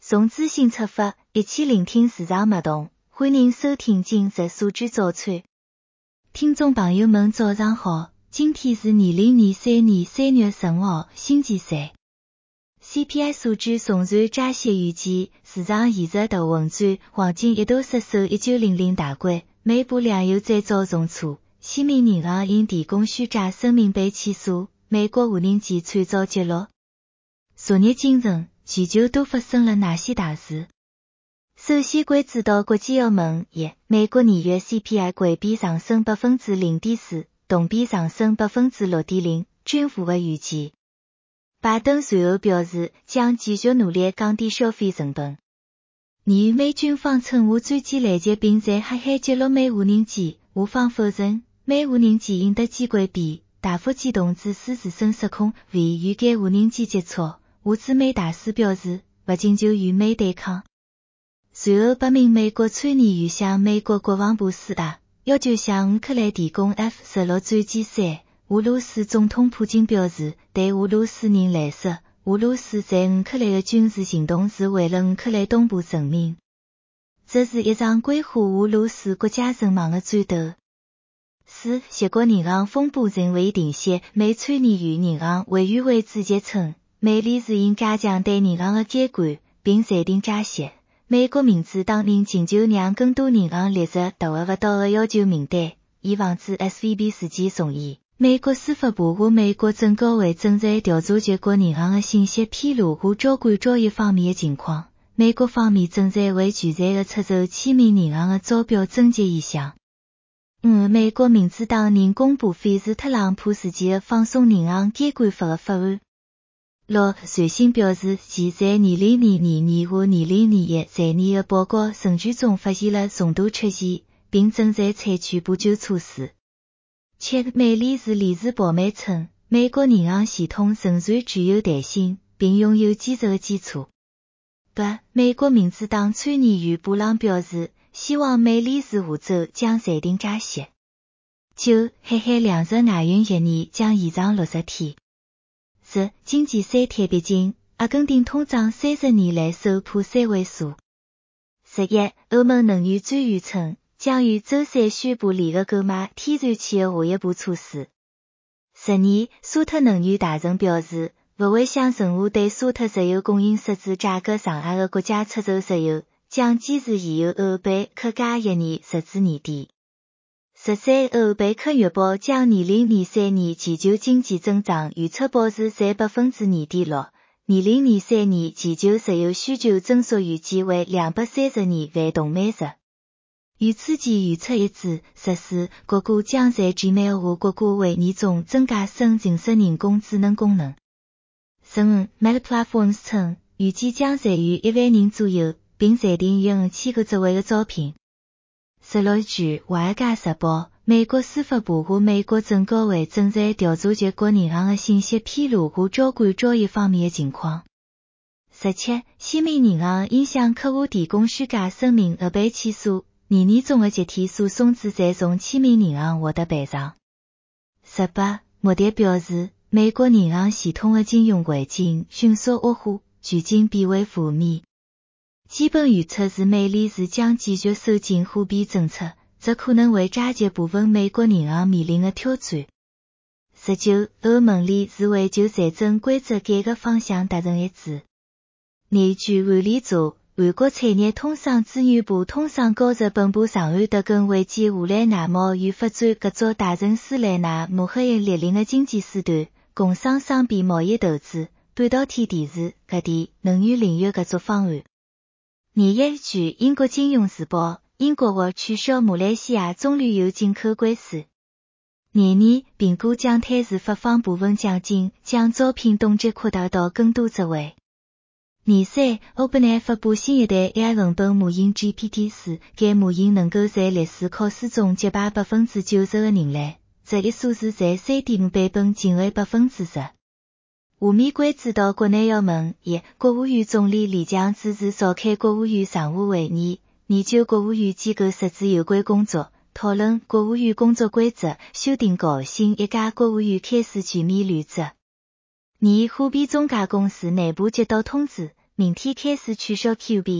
从资讯出发，一起聆听市场脉动，欢迎收听今日数据早餐。听众朋友们早上好，今天是2023年3月15号，星期三。CPI 数据重燃加息预期，市场现实大混战，黄金一度失守1900大关，美股两有再遭重挫。西民银行因提供虚假声明被起诉，美国无人机惨遭击落。昨日清晨，全球都发生了哪些大事？首先关注到国际澳门1，美国2月 CPI 季比上升 0.4%， 同比上升 6.0%， 均符合预期。拜登随后表示将继续努力降低消费成本。2美军方乘无专机拦截并在黑海击落美无人机，我方否认美无人机因突击规避，大幅机动致使自身失控，未与该无人机接触。吴志美大使表示，不仅就与美对抗。随后8名美国参议员向美国国防部施压，要求向乌克兰提供 F-16战机3。俄罗斯总统普京表示，对俄罗斯人来说，俄罗斯在乌克兰的军事行动是为了乌克兰东部人民。这是一场规划俄罗斯国家存亡的战斗。4协国银行风波仍未停息，美参议院银行委员会主席称，美理事应加强对银行的监管，并裁定加息。美国民主党人请求让更多银行列入达不到的要求名单，以防止 SVB 事件重演。美国司法部和美国证监会正在调查结果银行的信息披露和交换交易方面的情况。美国方面正在为全残的出售千名银行的招标征集意向。美国民主党人公布反制特朗普事件的放松银行监管法的法案。6瑞信表示，其在2022年和2021财年的报告程序中发现了重大缺陷，并正在采取补救措施。7美理事理事鲍曼称，美国银行系统仍然具有弹性，并拥有坚实的基础。8美国民主党参议员布朗表示，希望美理事下周将裁定加息。9黑海粮食外运1年将延长60天。10经济衰退逼近，阿根廷通胀30年来首破3位数。11欧盟能源专员称，将于周三宣布联合购买天然气的下一步措施。12沙特能源大臣表示，不会向任何对沙特石油供应设置价格障碍的国家出售石油，将坚持现有欧佩克加1年直至年底。13欧佩克月报将2023年全球经济增长预测保持在 2.6%， 2023年全球石油需求增速预计为232万桶每日。与此前预测一致，14各国将在 Gmail 和国家会议中增加生成式人工智能功能。15 Meta Platforms 称，预计将裁员1万人左右，并裁定约5000个职位的招聘。16据华尔街日报，美国司法部和美国证监会正在调查结果银行的信息披露和交换交易方面的情况。17西民银行因向客户提供虚假声明而被起诉，年年中的集体诉讼旨在从千名银行获得赔偿。18莫迪表示，美国银行系统的金融环境迅速恶化，处境变为负面。基本预测是美理事将继续收紧货币政策，这可能会加剧部分美国银行面临的挑战。19欧盟理事会就财政规则改革方向达成一致。根据案例查，韩国产业通商资源部通商高级本部长官德根会见乌兰纳贸与发展各族大臣斯莱纳穆赫因率领的经济使团，共商双边贸易投资、半导体电池、核电、能源领域合作方案。21据英国金融时报，英国或取消马来西亚棕榈油进口关税。年苹果将推迟发放部分奖金，将招聘动机扩大到更多职位。3 OpenAI 发布新一代 AI 文本模型 GPT-4， 该模型能够在历史考试中击败 90% 的人类，这一数字在 3.5 版本近为 10%。下面关注到国内要闻：1国务院总理李强主持召开国务院常务会议，研究国务院机构设置有关工作，讨论国务院工作规则，修订稿新一届国务院开始全面履职。2货币中介公司内部接到通知， 明天开始取消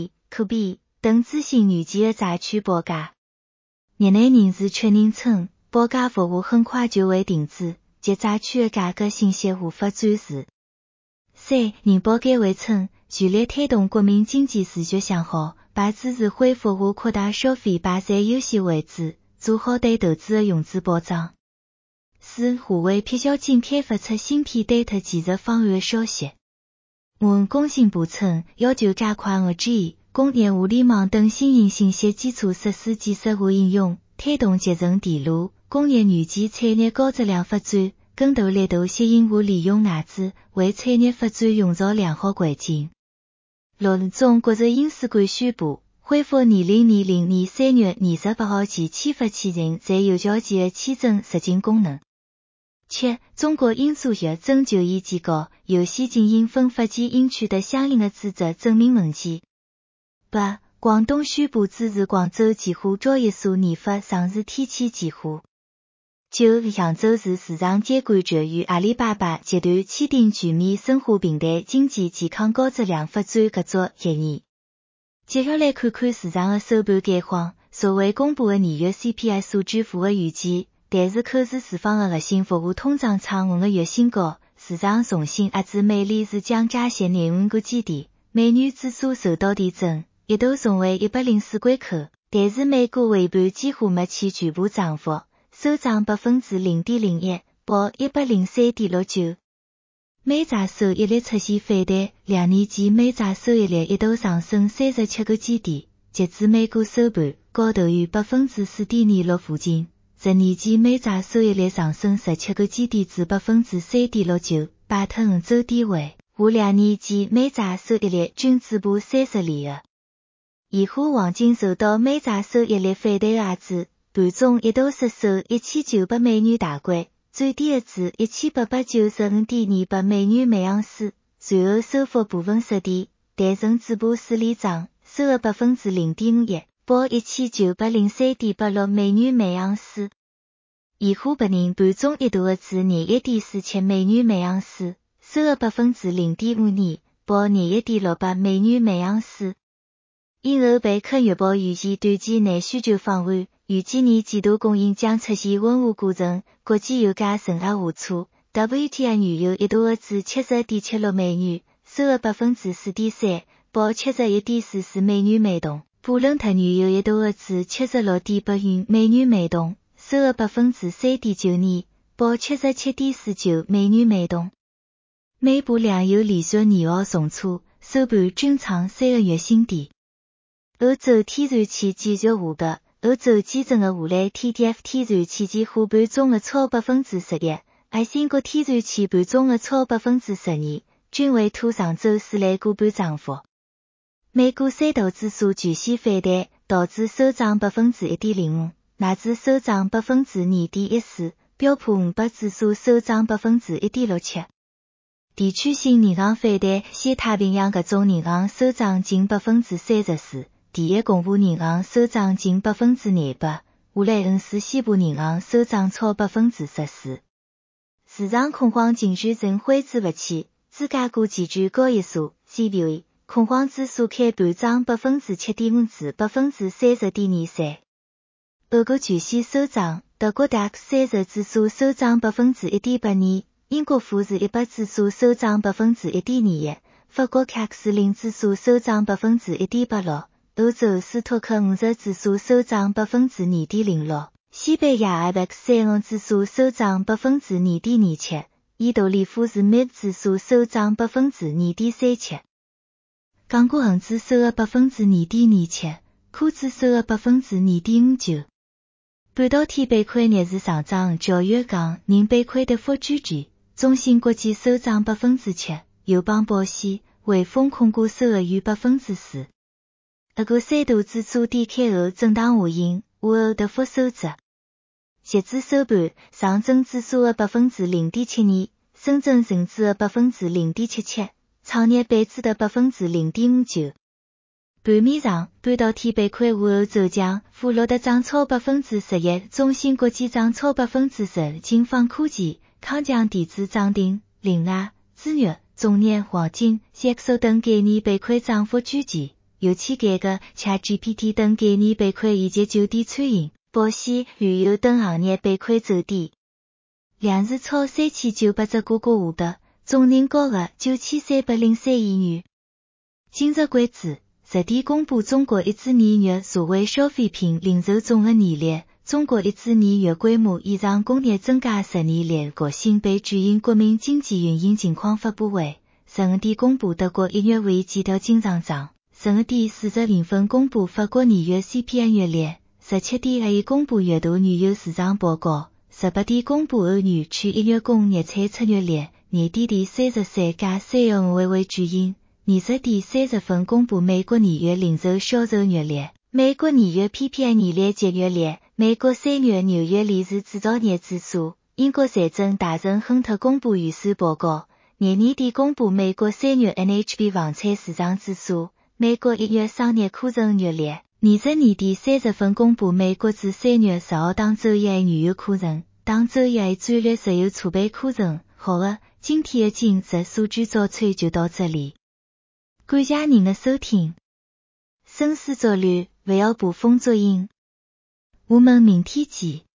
QB、等咨询预计的债券报价。业内人士确认称，报价服务很快就会停止，及债券的价格信息无法展示。3. 人保监会称，全力推动国民经济视觉良好，把支持恢复和扩大消费摆在优先位置，做好对投资的融资保障。4. 华为撇小金开发出芯片 Data 技术方案的消息。工信部称，要求加快 5G、工业互联网等新型信息基础设施技术化应用，推动集成电路、工业元件产业高质量发展，更大力度吸引和利用外资，为产业发展营造良好环境。6. 中国人隐私馆宣布，恢复2020年3月28号起签发签证在有条件的签证入境功能。7. 中国英数学征就业机构有希经营分发机应取得相应的资质证明文件。8. 广东宣布支持广州几户交易所研发上市天气计划。9. 扬州市市场监管局与阿里巴巴集团签订全面深化平台经济健康高质量发展合作协议。接下来看看市场的收盘概况。所谓公布的2月 CPI 数据符合预期，但是口是释放的核心服务通胀创5个月新高，市场重新压制美联储将加息难稳个基点，美元指数受到提振，一度重回104关口，但是美股尾盘几乎没起全部涨幅，收涨 0.01%， 报 103.69。美债收益率出现反弹，2年期美债收益率一度上升37个基点，截至美股收盘，高头于 4.26% 附近。10年期美债收益率上升17个基点至 3.69%， 摆脱5周低位，和2年期美债收益率均止步30厘的。现货黄金受到美债收益率反弹的压制，盘中一度失守$1900美大关，最低的至$1895.28美盎司，随后收复部分失地，但仍止步4厘涨，收了 0.51%， 报$1903.86美盎司。现货白银盘中一度至21.47美盎司，收了 0.52%， 报21.68美盎司。因后贝克月报预计短期内需求放缓，预计年季度供应将出现温和过程，国际油价承压下挫。WTI 原油一度至 70.76美元，收了 4.3%， 报 71.44美桶。布伦特原油一度至 76.8元美元每桶，收了 3.92%， 报 77.49美桶。美布两油连续2号重挫，收盘均创3个月新低。欧洲天然气继续下跌，欧洲基准的荷兰 TTF 天然气期货盘中的超 11%， 而英国天然气盘中的超 12%， 均为拖上周四来股盘涨幅。美股三大指数全线反弹，道指收涨 1.05%， 纳指收涨 2.14%， 标普500指数收涨 1.67%。地区性银行反弹，西太平洋各种银行收涨近 34%， 第一共和银行收涨近 200%， 荷兰恩斯西部银行收涨超 14%。市场恐慌情绪仍挥之不去，芝加哥期权交易所 CBOE 恐慌指数开盘涨 7.5% 至 30.23%。俄国全线收涨，德国 DAX 30指数收涨 1.82%， 英国富时100指数收涨 1.21%， 法国 CAC 40指数收涨 1.86%， 欧洲斯托克50指数收涨 2.06%， 西班牙 IBEX 35指数收涨 2.27%， 意大利富时 MIB 指数收涨 2.37%。港股恒指收了 2.27%， 科指收了 2.59%。半导体板块逆势上涨，教育港人板块跌幅居前，中芯国际收涨 7%， 友邦保险、汇丰控股收益逾 4%。俄国三大指数低开后震荡下行，午后跌幅收窄。截至收盘，上证指数的 0.72%， 深圳成指的 0.77%， 创业板指的 0.59%。盘面上，半导体板块午后走强，富乐德涨超 11%， 中芯国际涨超 10%， 金方科技、康强电子涨停，另外，资源、 中年黄金、CXO 等概念被亏涨幅聚集，尤其这个 ChatGPT 等概念被亏以及酒店餐饮、保险、旅游等行业被亏走低。两日超3900只个个户的，总人口额9303亿元。今日为止，实地公布中国一至2月社会消费品零售总额年率。中国一至2月规模以上工业增加10年来个性被主营国民经济运行情况发布会。15点公布德国1月会议基调经常账，15点40分公布法国2月 CPI 月率，17点21公布月度原油市场报告，18点公布欧元区1月工业产出月率，年底第33加315为主因。20点30分公布美国2月零售销售月率，美国2月 PPI 年累计月率，美国3月纽约零售制造业指数，英国财政大臣亨特公布预算报告，年底公布美国3月 NHB 房产市场指数，美国1月商业库存月率，22点30分公布美国至3月10号当周以来原油库存，当周以来战略石油储备库存。好了，今天的今日数据早餐就到这里。感谢您的收听。深思熟虑，不要捕风捉影。我们明天见。